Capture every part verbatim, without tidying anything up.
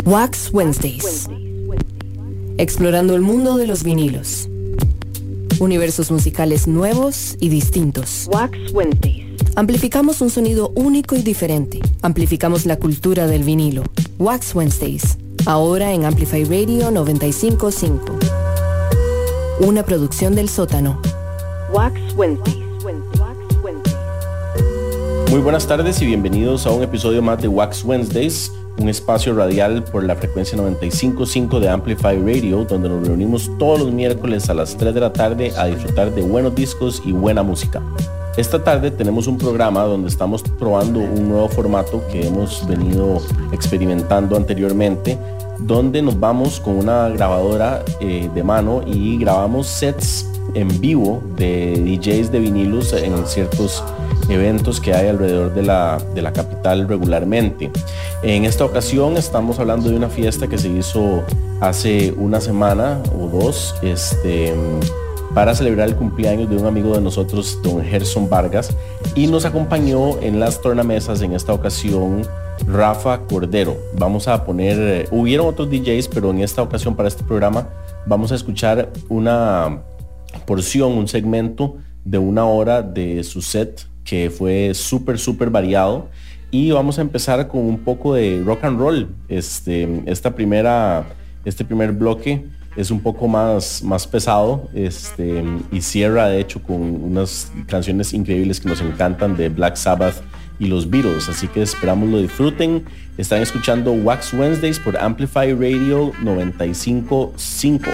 Wax Wednesdays. Explorando el mundo de los vinilos. Universos musicales nuevos y distintos. Wax Wednesdays. Amplificamos un sonido único y diferente. Amplificamos la cultura del vinilo. Wax Wednesdays. Ahora en Amplify Radio noventa y cinco punto cinco. Una producción del Sótano. Wax Wednesdays. Muy buenas tardes y bienvenidos a un episodio más de Wax Wednesdays, un espacio radial por la frecuencia noventa y cinco punto cinco de Amplify Radio, donde nos reunimos todos los miércoles a las tres de la tarde a disfrutar de buenos discos y buena música. Esta tarde tenemos un programa donde estamos probando un nuevo formato que hemos venido experimentando anteriormente, donde nos vamos con una grabadora eh, de mano y grabamos sets en vivo de D Js de vinilos en ciertos eventos que hay alrededor de la, de la capital regularmente. En esta ocasión estamos hablando de una fiesta que se hizo hace una semana o dos este, para celebrar el cumpleaños de un amigo de nosotros, don Gerson Vargas, y nos acompañó en las tornamesas en esta ocasión Rafa Cordero. Vamos a poner, hubieron otros D Js, pero en esta ocasión para este programa vamos a escuchar una porción, un segmento de una hora de su set que fue súper, súper variado. Y vamos a empezar con un poco de rock and roll. Este, esta primera, este primer bloque es un poco más, más pesado este, y cierra de hecho con unas canciones increíbles que nos encantan de Black Sabbath y los Beatles, así que esperamos lo disfruten. Están escuchando Wax Wednesdays por Amplify Radio noventa y cinco punto cinco.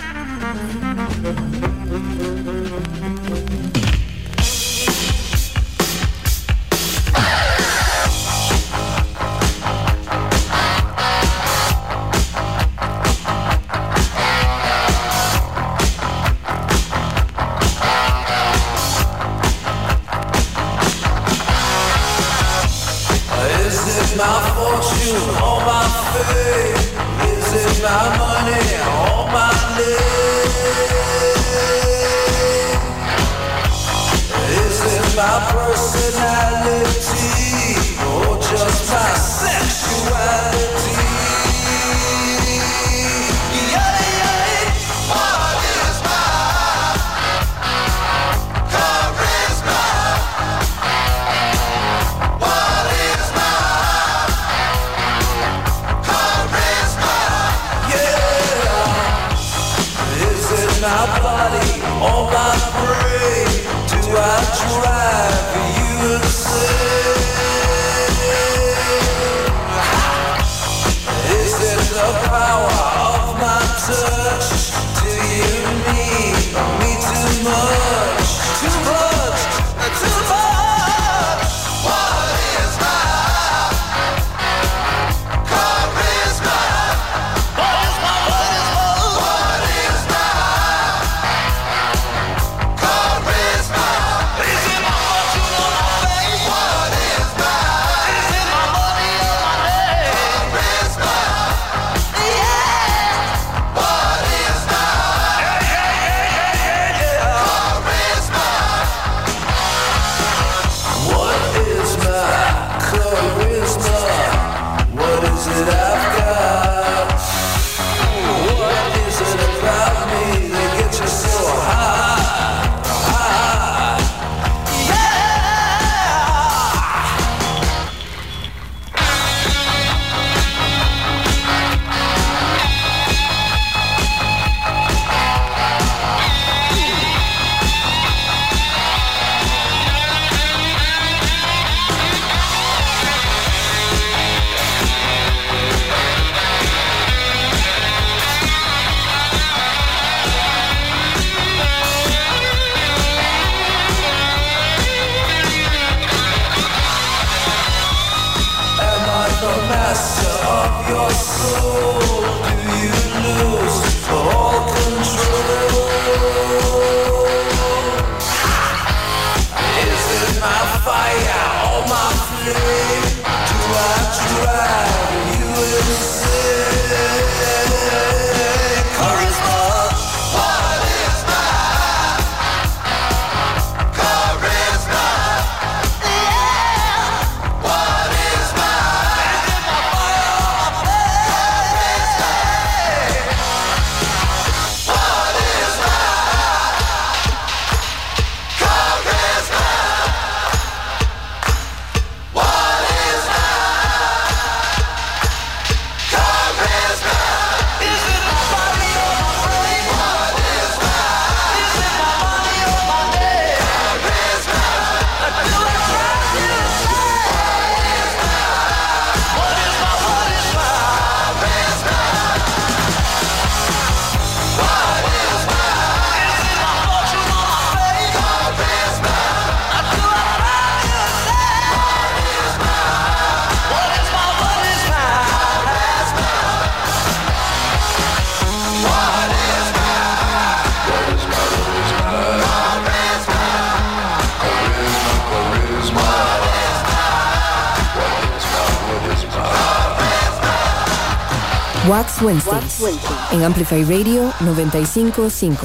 Wax Wednesdays, en Amplify Radio noventa y cinco punto cinco.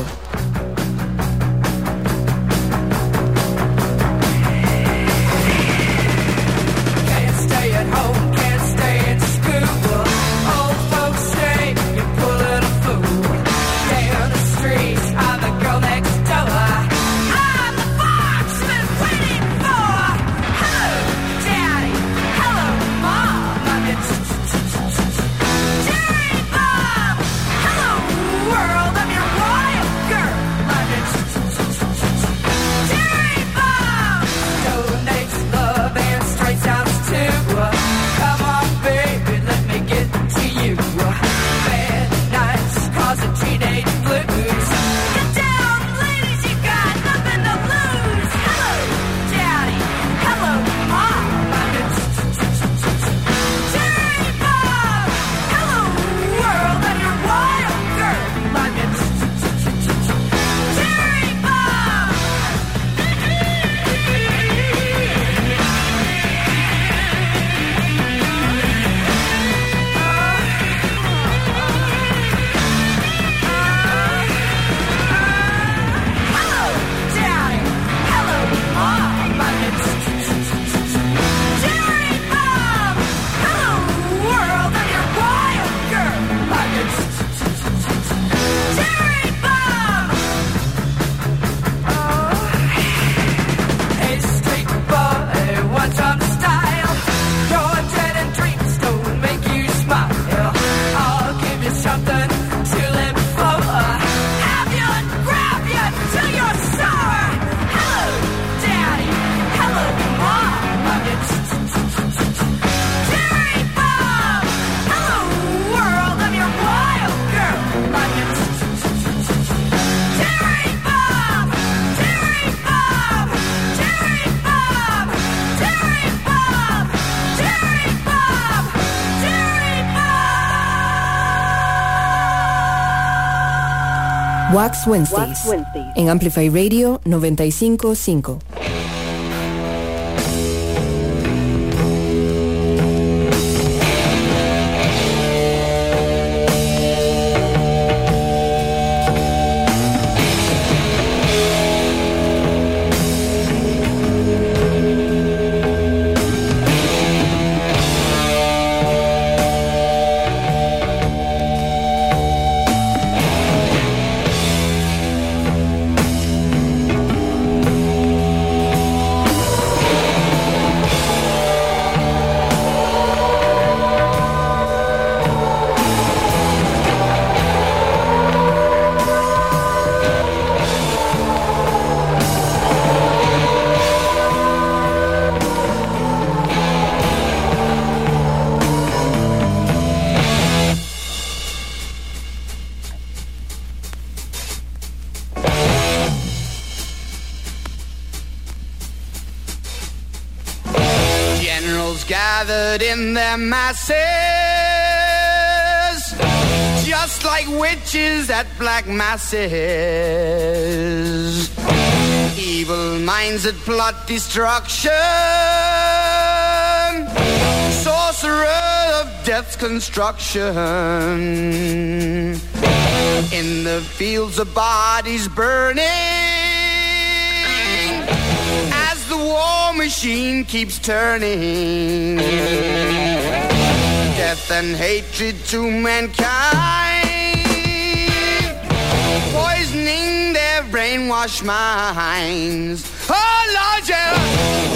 Wax Wednesdays, Wax Wednesdays, en Amplify Radio noventa y cinco punto cinco. Gathered in their masses, just like witches at black masses. Evil minds that plot destruction, sorcerer of death's construction. In the fields of bodies burning, the war machine keeps turning. Death and hatred to mankind, poisoning their brainwashed minds. Oh Lord, yeah.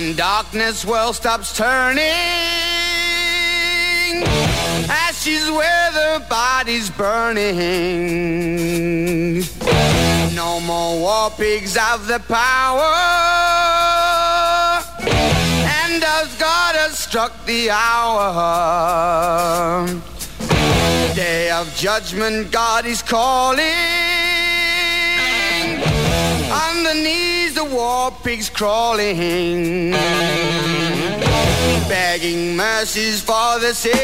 in darkness, world stops turning. Ashes where the body's burning. No more war pigs have the power. And as God has struck the hour, day of judgment, God is calling. On the knees, the war pigs crawling, begging mercies for the sins.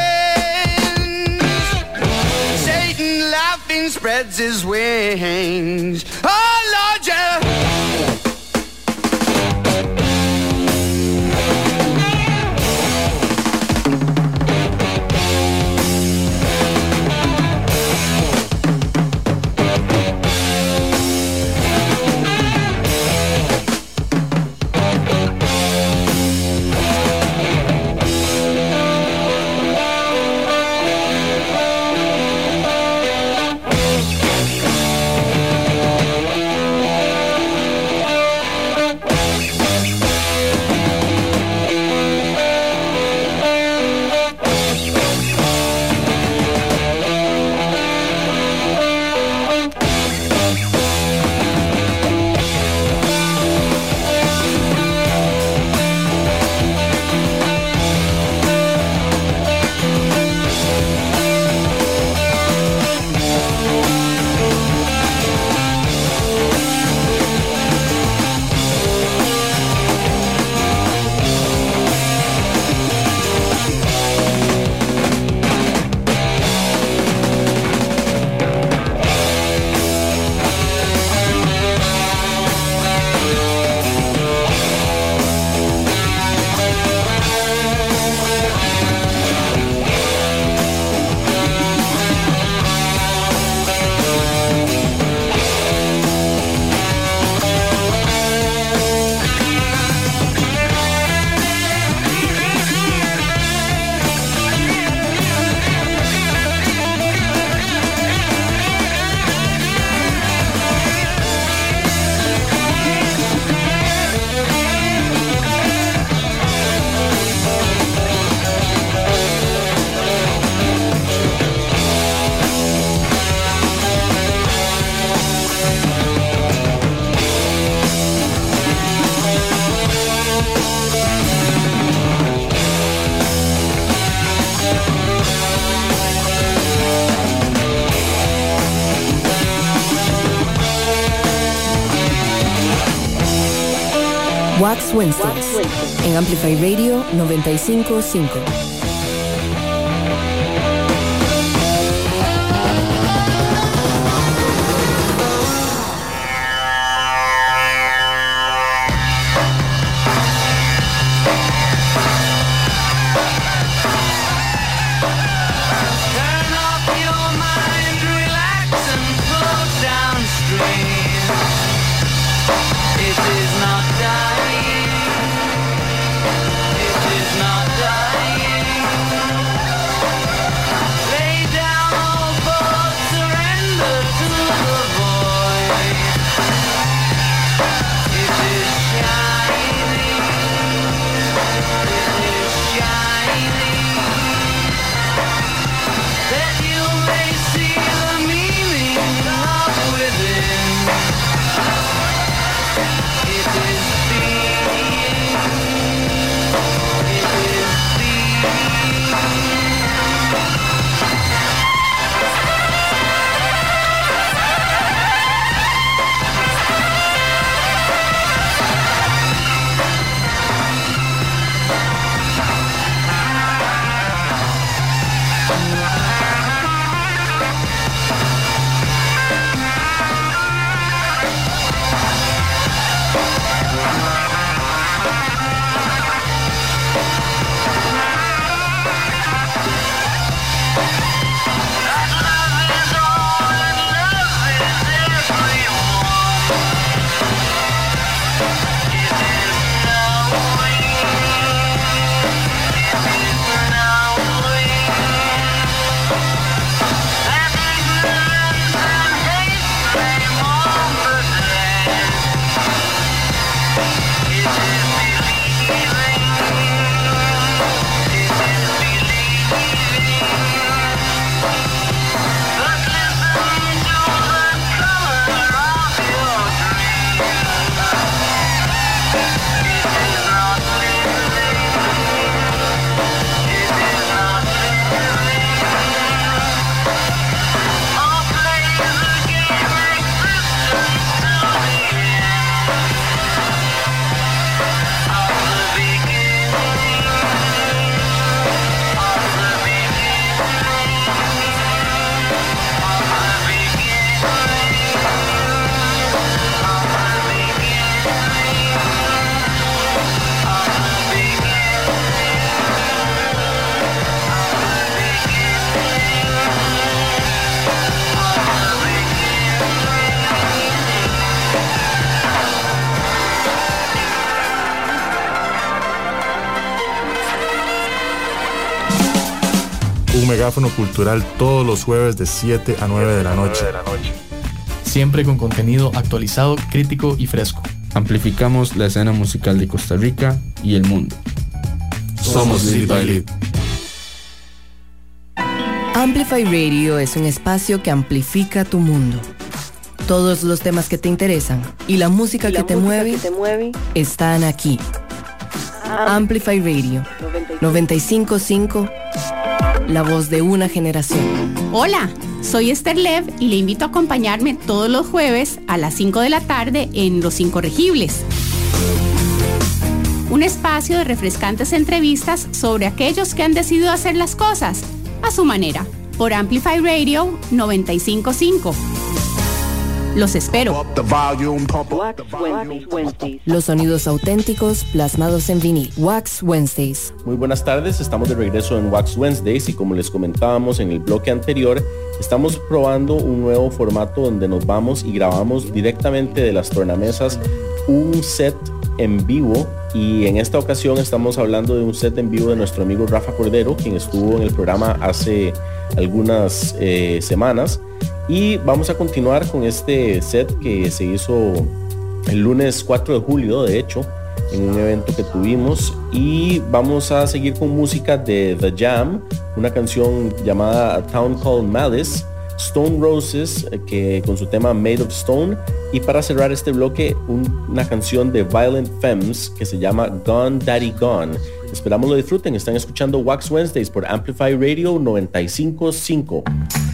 Satan laughing spreads his wings. Oh Lord, yeah. Wax Wednesdays en Amplify Radio noventa y cinco punto cinco. un megáfono cultural todos los jueves de siete a nueve de la noche. Siempre con contenido actualizado, crítico y fresco. Amplificamos la escena musical de Costa Rica y el mundo. Somos Lead by Lead. Amplify Radio es un espacio que amplifica tu mundo. Todos los temas que te interesan y la música, y la que, música te mueve, que te mueve están aquí. Amplify Radio noventa y cinco punto cinco, la voz de una generación. Hola, soy Esther Lev y le invito a acompañarme todos los jueves a las cinco de la tarde en Los Incorregibles. Un espacio de refrescantes entrevistas sobre aquellos que han decidido hacer las cosas a su manera, por Amplify Radio noventa y cinco punto cinco. Los espero. Los sonidos auténticos plasmados en vinil. Wax Wednesdays. Muy buenas tardes, estamos de regreso en Wax Wednesdays y como les comentábamos en el bloque anterior, estamos probando un nuevo formato donde nos vamos y grabamos directamente de las tornamesas un set en vivo, y en esta ocasión estamos hablando de un set en vivo de nuestro amigo Rafa Cordero, quien estuvo en el programa hace algunas eh, semanas, y vamos a continuar con este set que se hizo el lunes cuatro de julio, de hecho, en un evento que tuvimos, y vamos a seguir con música de The Jam, una canción llamada A Town Called Malice, Stone Roses, que con su tema Made of Stone, y para cerrar este bloque un, una canción de Violent Femmes que se llama Gone Daddy Gone. Esperamos lo disfruten. Están escuchando Wax Wednesdays por Amplify Radio noventa y cinco punto cinco.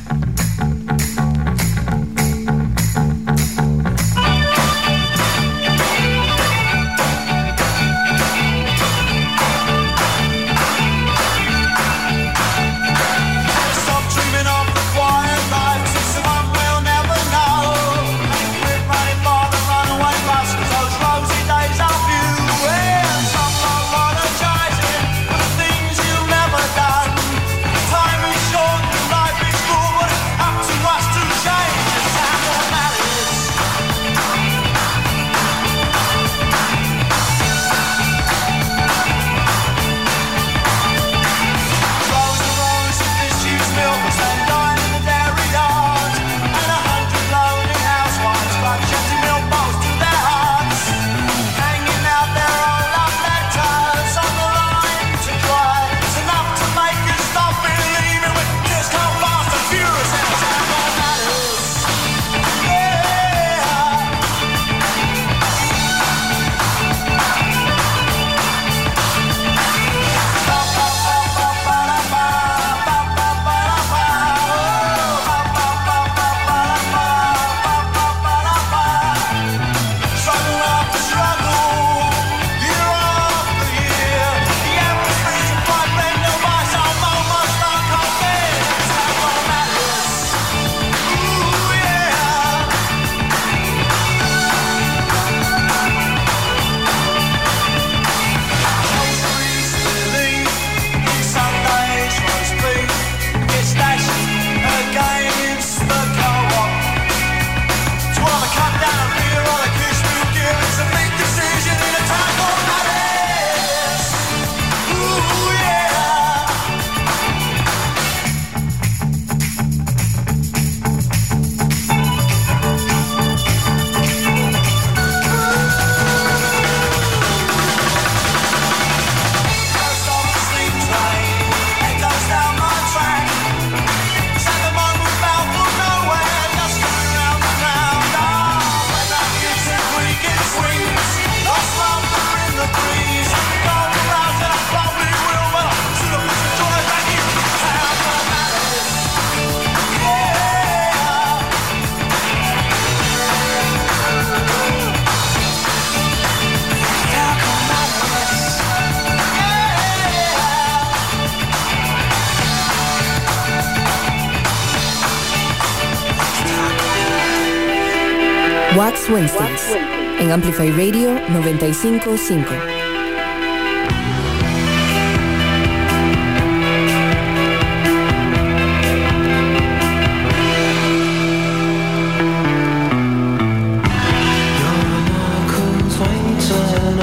Wax Wednesdays en Amplify Radio noventa y cinco punto cinco.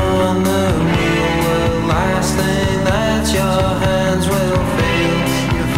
Find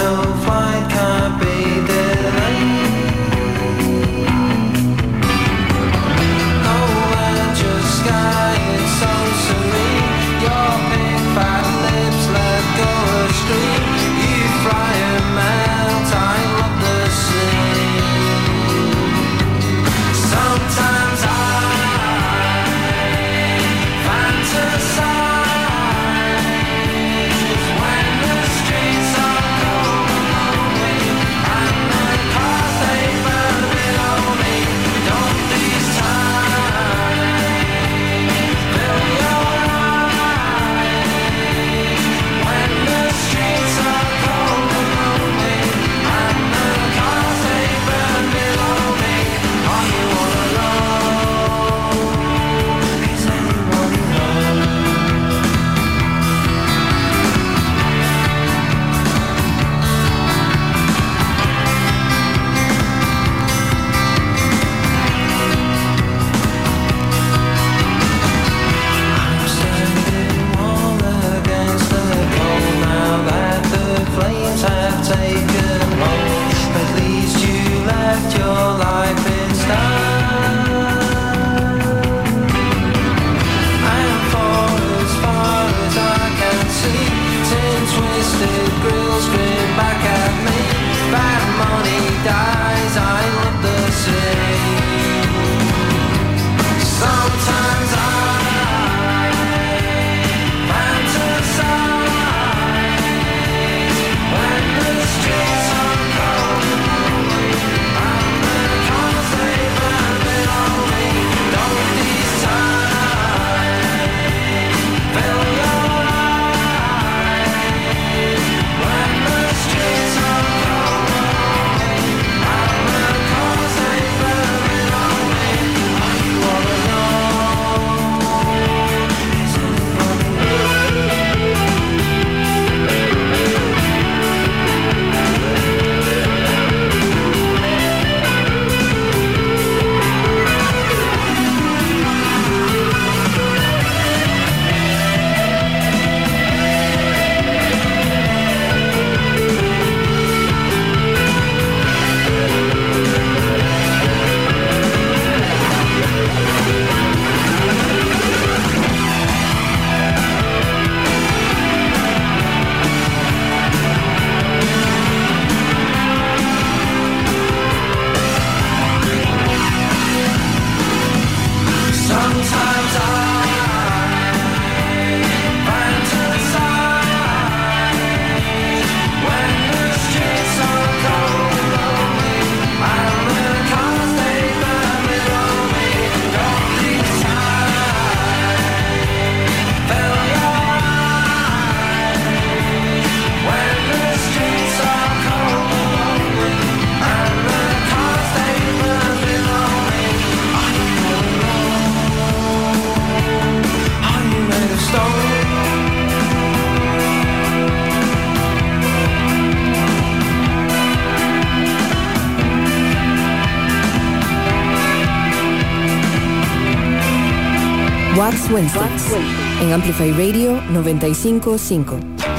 Wax Wednesdays en Amplify Radio noventa y cinco punto cinco.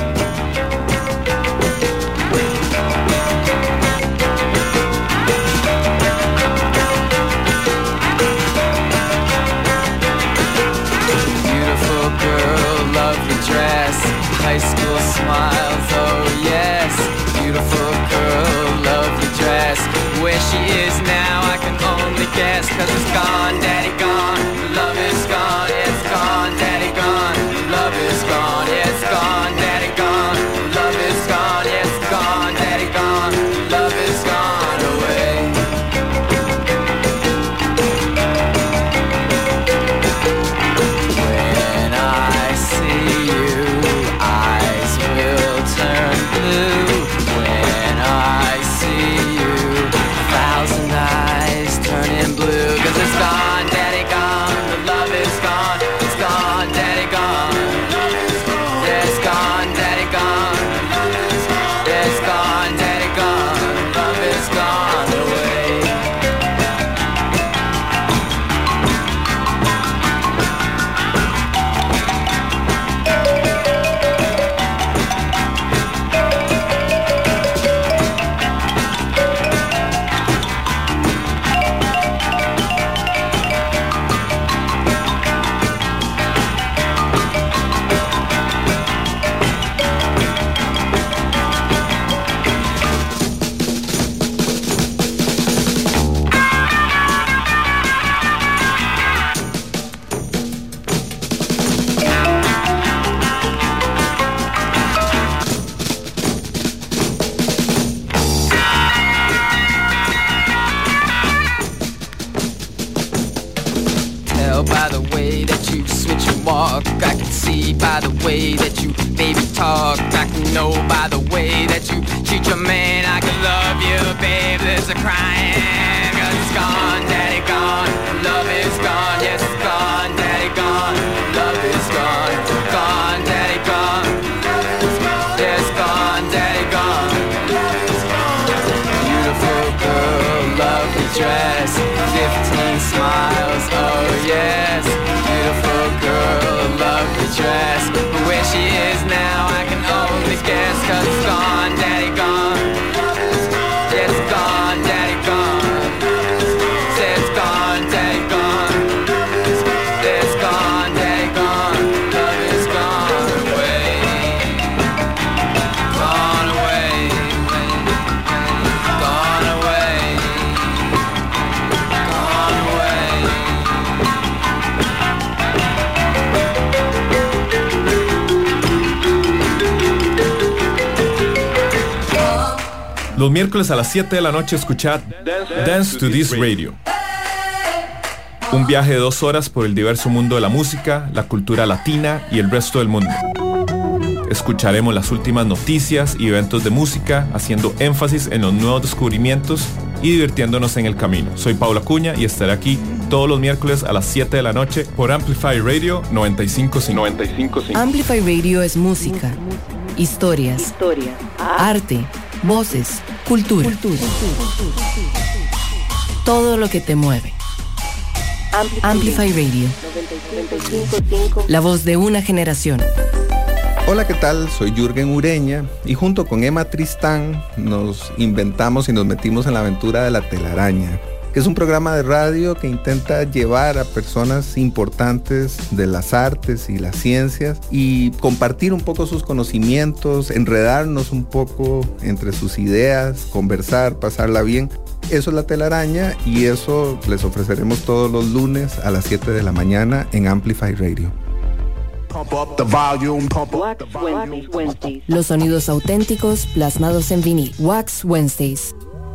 Beautiful girl, lovely dress, high school smiles, oh yes. Beautiful girl, lovely dress, where she is now I can only guess, 'cause it's gone, daddy gone, love is gone, it's gone, daddy gone, love is gone, it's gone, daddy gone, love is gone, it's gone, daddy gone, love is gone away. When I see you, eyes will turn blue. When I see you, a thousand eyes turning blue, 'cause it's gone. see by the way that you baby talk. I can know by the way that you treat your man. I can love you, babe, there's a crying. Cause it's gone, daddy gone. Love is gone, yes it's gone, daddy gone. Love is gone, gone, daddy gone. Yes, gone, daddy gone. Beautiful girl, lovely dress, fifteen smiles, oh yes. Beautiful girl, lovely dress. But where she is now, I can only guess. Cause it's gone, daddy gone. Yeah, it's gone, daddy gone. Say it's gone, daddy gone. Say it's gone, daddy gone. Love is gone away. Gone away. Gone away. Gone away. Los miércoles a las siete de la noche escuchad Dance to This Radio. Un viaje de dos horas por el diverso mundo de la música, la cultura latina y el resto del mundo. Escucharemos las últimas noticias y eventos de música, haciendo énfasis en los nuevos descubrimientos y divirtiéndonos en el camino. Soy Paula Cuña y estaré aquí todos los miércoles a las siete de la noche por Amplify Radio noventa y cinco punto cinco. Amplify Radio es música, historias, Historia. arte, voces, cultura. cultura. Todo lo que te mueve. Amplify Radio. La voz de una generación. Hola, ¿qué tal? Soy Jürgen Ureña y junto con Emma Tristán nos inventamos y nos metimos en la aventura de La Telaraña, que es un programa de radio que intenta llevar a personas importantes de las artes y las ciencias y compartir un poco sus conocimientos, enredarnos un poco entre sus ideas, conversar, pasarla bien. Eso es La Telaraña y eso les ofreceremos todos los lunes a las siete de la mañana en Amplify Radio. Los sonidos auténticos plasmados en vinil. Wax Wednesdays.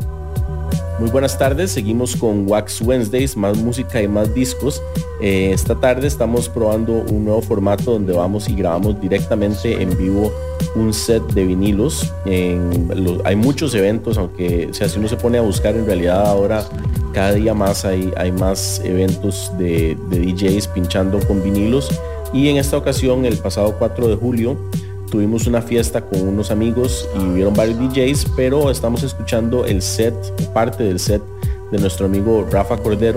Muy buenas tardes, seguimos con Wax Wednesdays, más música y más discos. Eh, esta tarde estamos probando un nuevo formato donde vamos y grabamos directamente en vivo un set de vinilos. En lo, hay muchos eventos, aunque o sea, si uno se pone a buscar, en realidad ahora cada día más hay, hay más eventos de, de D Js pinchando con vinilos. Y en esta ocasión, el pasado cuatro de julio, tuvimos una fiesta con unos amigos y vieron varios D Js, pero estamos escuchando el set, parte del set de nuestro amigo Rafa Cordero,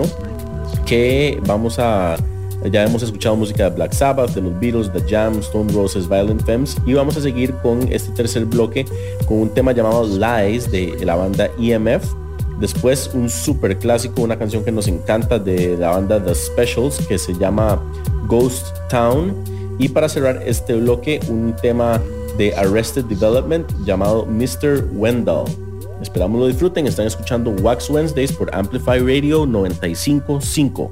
que vamos a, ya hemos escuchado música de Black Sabbath, de los Beatles, The Jam, Stone Roses, Violent Femmes, y vamos a seguir con este tercer bloque con un tema llamado Lies de la banda E M F. Después un super clásico, una canción que nos encanta de la banda The Specials, que se llama Ghost Town. Y para cerrar este bloque, un tema de Arrested Development llamado mister Wendell. Esperamos lo disfruten. Están escuchando Wax Wednesdays por Amplify Radio noventa y cinco punto cinco.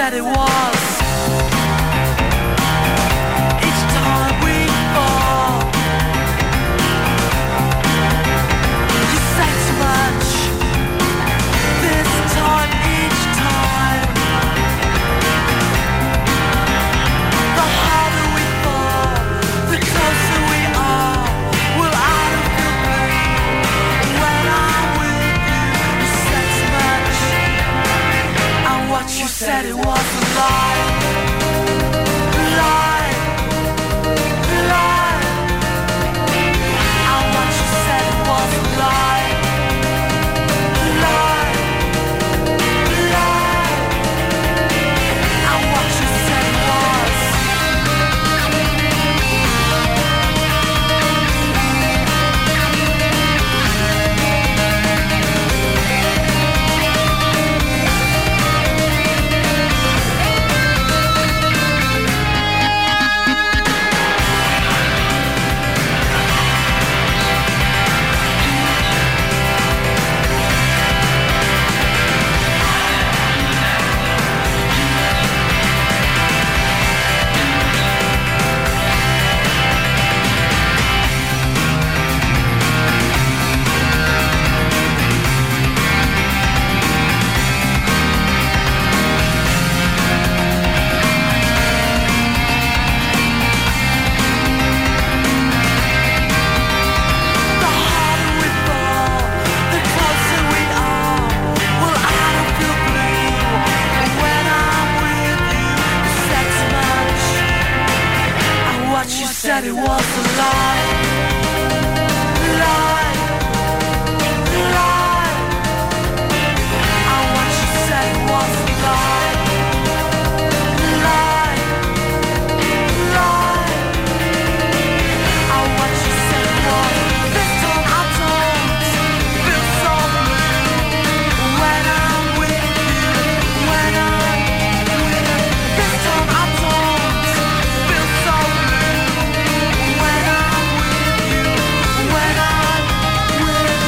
Each time we fall said it was a lie, lie, lie. And what you said it was a lie, lie, lie. And what you said it was. Said it was a lie, lie, lie. And what you said was a lie, lie, lie. And what you said was, this time I don't feel so blue when I'm with you, when I'm with you. This time I don't feel so blue. When I'm with you, when I'm with you.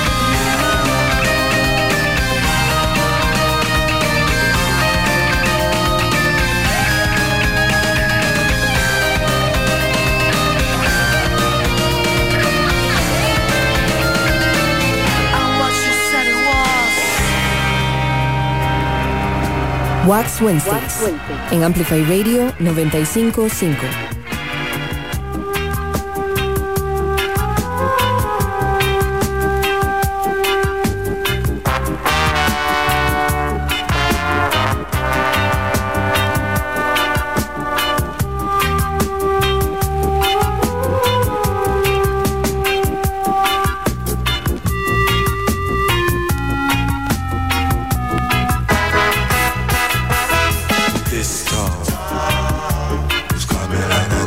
And what you said it was. Wax Wednesdays en Amplify Radio noventa y cinco punto cinco. This storm is coming like a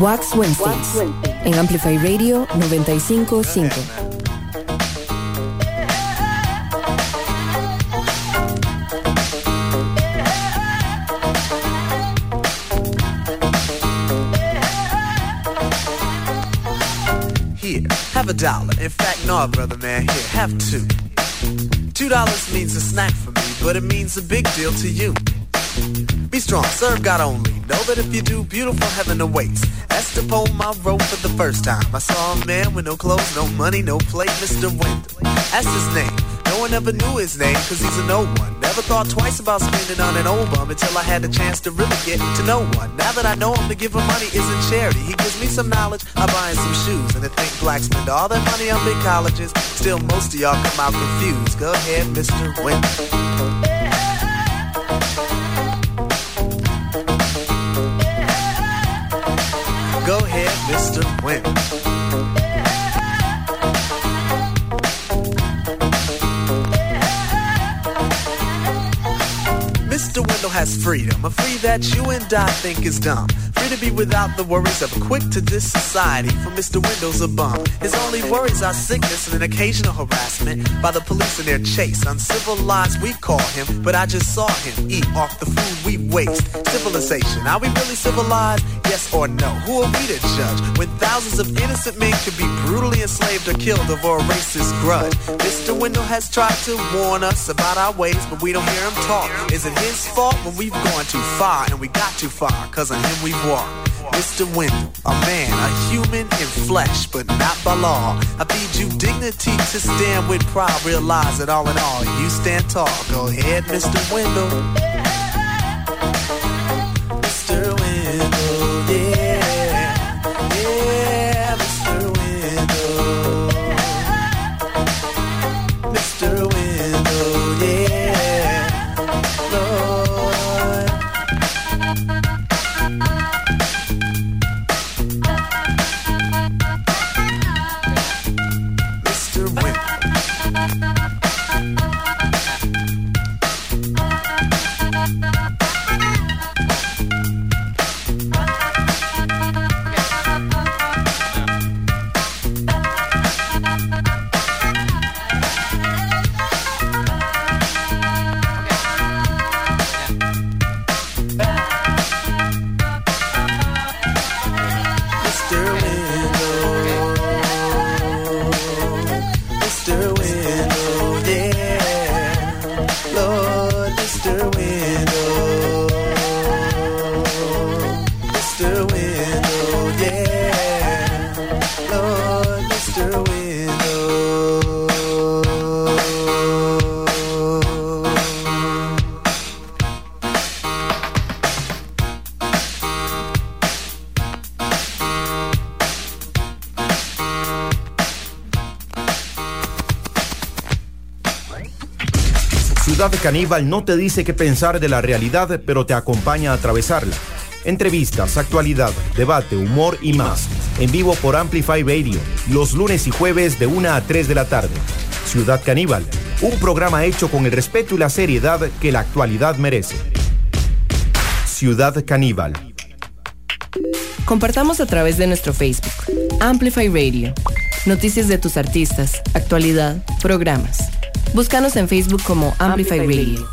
Wax Wednesdays en Amplify Radio noventa y cinco punto cinco. Here, have a dollar. In fact, no, brother man, here, have two. Two dollars means a snack for me, but it means a big deal to you. Be strong, serve God only. Know that if you do, beautiful heaven awaits. That's the poem I wrote for the first time. I saw a man with no clothes, no money, no plate, Mister Wendell. That's his name. No one ever knew his name, cause he's a no one. Never thought twice about spending on an old bum until I had the chance to really get to know one. Now that I know him, to give him money isn't charity. He gives me some knowledge, I buy him some shoes. And to think blacks spend all their money on big colleges, still most of y'all come out confused. Go ahead, Mister Wendell. Go ahead, Mister Wendell. Mister Wendell has freedom, a free that you and I think is dumb. Free to be without the worries of a quick to this society, for Mister Wendell's a bum. His only worries are sickness and an occasional harassment by the police in their chase. Uncivilized we call him, but I just saw him eat off the food we waste. Civilization, are we really civilized? Yes or no? Who are we to judge when thousands of innocent men could be brutally enslaved or killed over a racist grudge? Mister Wendell has tried to warn us about our ways, but we don't hear him talk. Is it his fault when we've gone too far and we got too far? Cause on him we've walked. Mister Wendell, a man, a human in flesh, but not by law. I feed you dignity to stand with pride. Realize that all in all, you stand tall. Go ahead, Mister Wendell. Mister Wendell, yeah, yeah, Mister Wendell. Mister Wendell, yeah, Lord. Mister Wendell. Ciudad Caníbal no te dice qué pensar de la realidad, pero te acompaña a atravesarla. Entrevistas, actualidad, debate, humor y más. En vivo por Amplify Radio, los lunes y jueves de una a tres de la tarde. Ciudad Caníbal, un programa hecho con el respeto y la seriedad que la actualidad merece. Ciudad Caníbal. Compartamos a través de nuestro Facebook, Amplify Radio. Noticias de tus artistas, actualidad, programas. Búscanos en Facebook como Amplify Radio.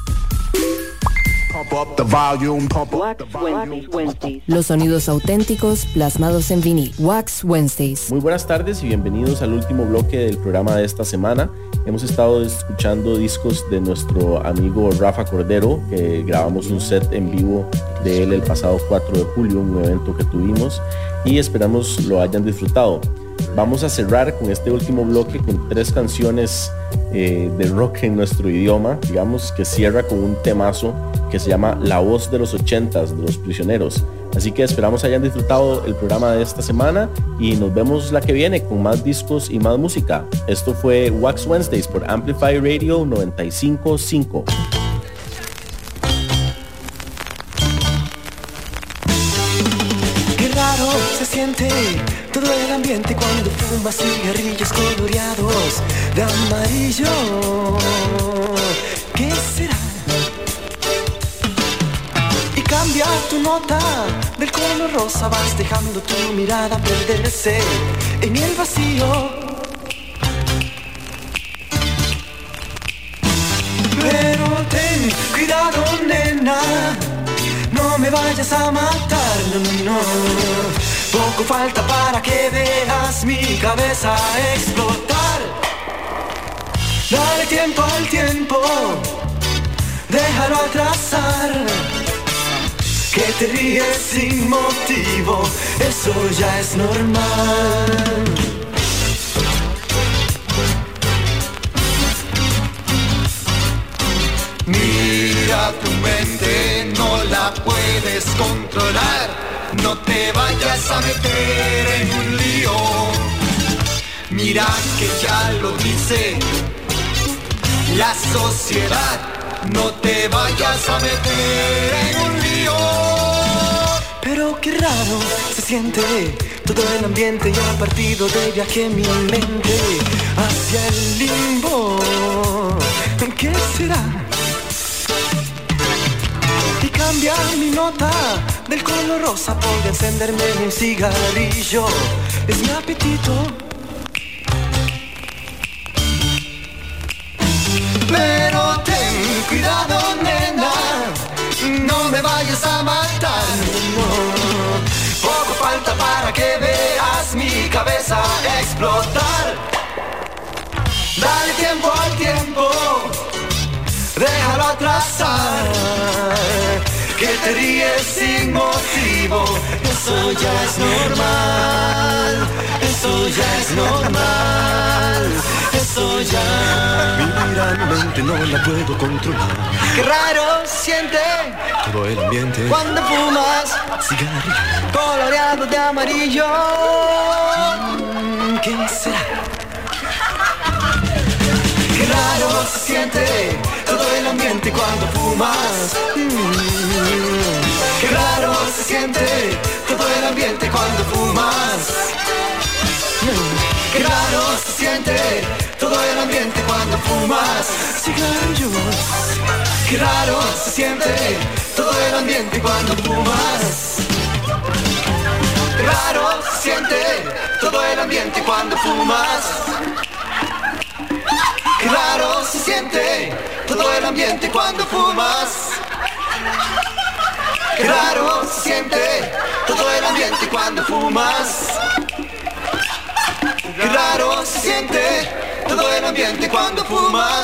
Los sonidos auténticos plasmados en vinil. Wax Wednesdays. Muy buenas tardes y bienvenidos al último bloque del programa de esta semana. Hemos estado escuchando discos de nuestro amigo Rafa Cordero, que grabamos un set en vivo de él el pasado cuatro de julio, un evento que tuvimos, y esperamos lo hayan disfrutado. Vamos a cerrar con este último bloque con tres canciones eh, de rock en nuestro idioma, digamos, que cierra con un temazo que se llama La Voz de los ochentas de Los Prisioneros. Así que esperamos hayan disfrutado el programa de esta semana y nos vemos la que viene con más discos y más música. Esto fue Wax Wednesdays por Amplify Radio noventa y cinco punto cinco. Qué raro se siente todo el ambiente cuando fumas cigarrillos coloreados de amarillo. ¿Qué será? Y cambia tu nota del color rosa, vas dejando tu mirada perderse en el vacío. Pero ten cuidado, nena, no me vayas a matar, no, no, no. Poco falta para que veas mi cabeza explotar. Dale tiempo al tiempo, déjalo atrasar. Que te ríes sin motivo, eso ya es normal. Mira tu mente, no la puedes controlar. No te vayas a meter en un lío. Mira que ya lo dice la sociedad. No te vayas a meter en un lío. Pero qué raro se siente todo el ambiente. Ya partido de viaje mi mente hacia el limbo. ¿Qué será? Y cambia mi nota del color rosa por encenderme un cigarrillo. Es mi apetito. Pero ten cuidado, nena, no me vayas a matar, no. Poco falta para que veas mi cabeza explotar. Dale tiempo al tiempo, déjalo atrasar. Que te ríes sin motivo, eso ya es normal. Eso ya es normal. Eso ya. Mi mente no la puedo controlar. Qué raro siente todo el ambiente cuando fumas cigarrillo coloreado de amarillo. ¿Qué será? Qué raro se siente todo el ambiente cuando fumas. Mm. Qué raro se siente todo el ambiente cuando fumas. Mm. Qué raro se siente todo el ambiente cuando fumas cigarrillos. Qué raro se siente todo el ambiente cuando fumas. Qué raro se siente todo el ambiente cuando fumas. Qué raro se siente todo el ambiente cuando fumas. Qué raro se siente todo el ambiente cuando fumas. Qué raro se siente todo el ambiente cuando fumas.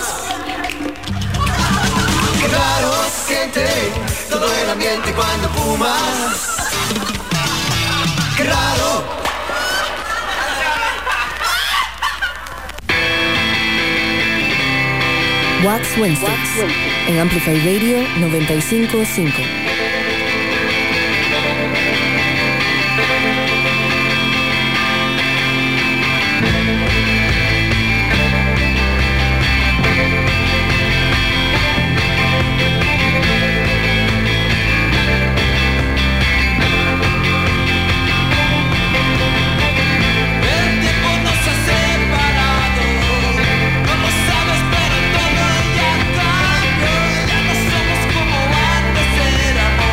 Qué raro se siente todo el ambiente cuando fumas. Qué raro. Wax Wednesdays en Amplify Radio noventa y cinco punto cinco. Pero todo ya cambió, ya no somos como antes éramos.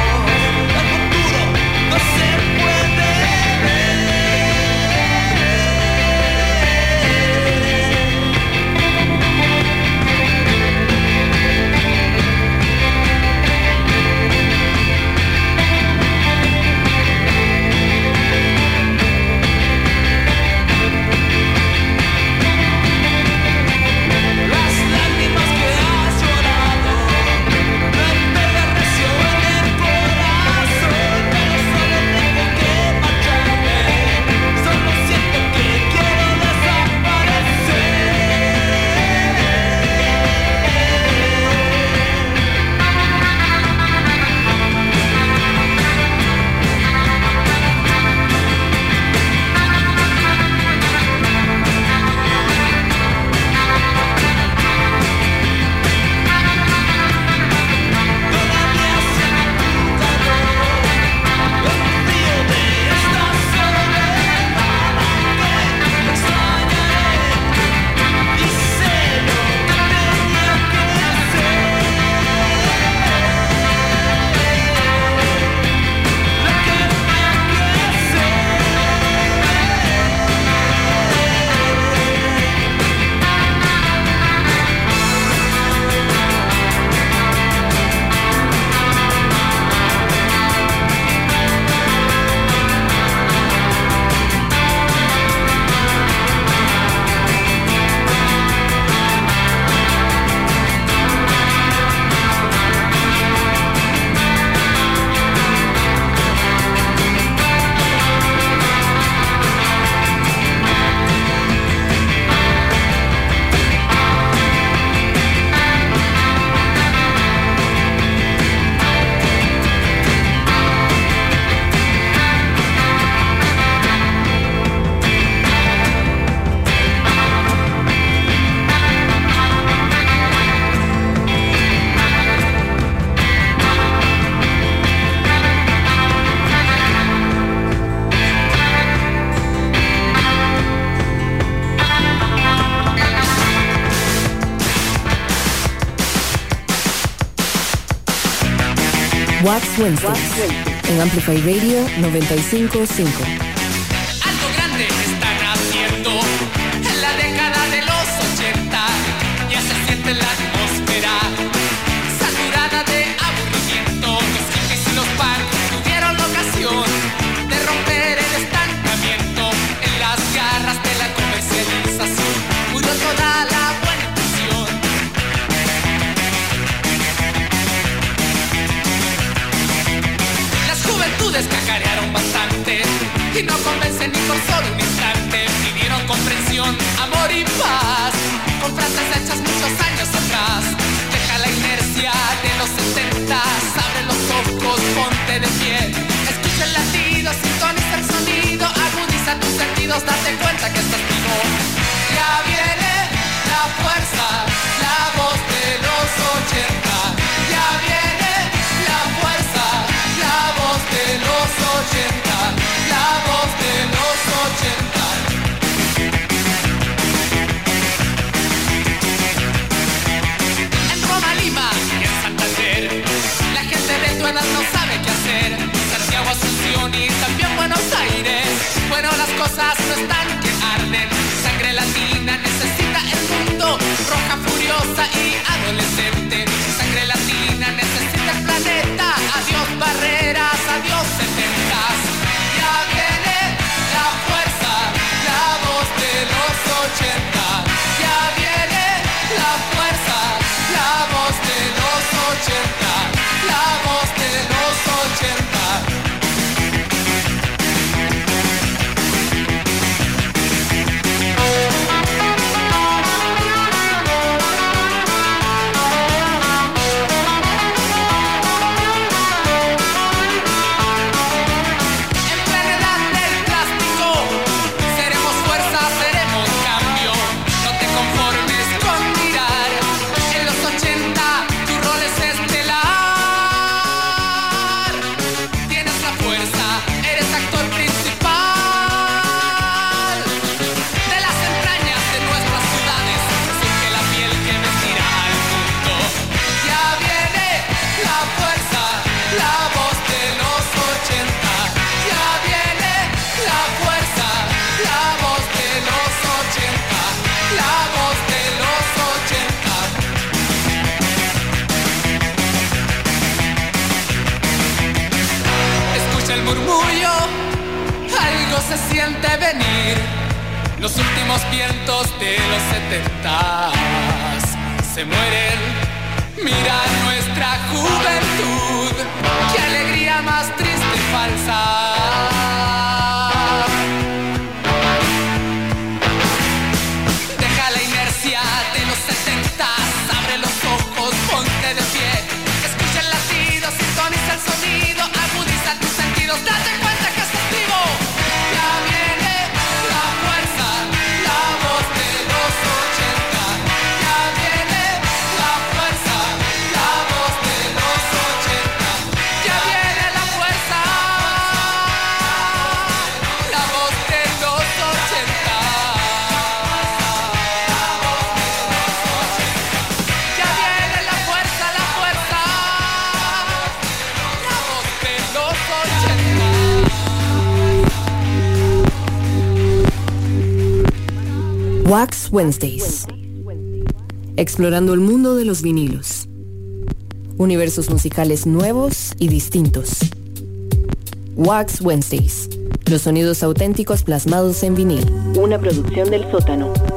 Wax Wednesdays en Amplify Radio noventa y cinco punto cinco. Algo grande están haciendo en la década de los ochenta. Ya se siente la atmósfera saturada de aburrimiento. Los hippies y los punk tuvieron la ocasión de romper el estancamiento en las garras de la comercialización. Murió toda la buena intención. Las juventudes cacarearon bastante y no convencen ni por solo un instante. Pidieron comprensión, amor y paz con frases hechas muchos años atrás. Deja la inercia de los setentas, abre los ojos, ponte de pie. Escucha el latido, sintoniza el sonido, agudiza tus sentidos, date cuenta que estás vivo. Ya viene la fuerza, la voz de los ochenta. Ya viene la fuerza, la voz de los ochenta. La voz de los ochenta. En Roma, Lima y en Santander, la gente de tu edad no sabe qué hacer. Santiago, Asunción y también Buenos Aires. Bueno, las cosas no están que arden. Sangre latina necesita el mundo. Roja, furiosa y adolescente. Sangre latina necesita el planeta. Adiós barreras, adiós setentas. Ya viene la fuerza, la voz de los ochenta. Ya viene la fuerza, la voz de los ochenta. La voz de los ochenta. Se siente venir los últimos vientos de los setentas. Se mueren, mira nuestra juventud. Qué alegría más triste y falsa. Deja la inercia de los setentas, abre los ojos, ponte de pie. Escucha el latido, sintoniza el sonido, agudiza tus sentidos, date cuenta que estás vivo. Ya viene la fuerza, la voz de los ochenta. Ya viene la fuerza, la voz de los ochenta. Ya viene la fuerza, la voz de los ochenta. Ya viene la fuerza, la fuerza, la voz de los ochenta. Wax Wednesdays. Explorando el mundo de los vinilos. Universos musicales nuevos y distintos. Wax Wednesdays. Los sonidos auténticos plasmados en vinil. Una producción del Sótano.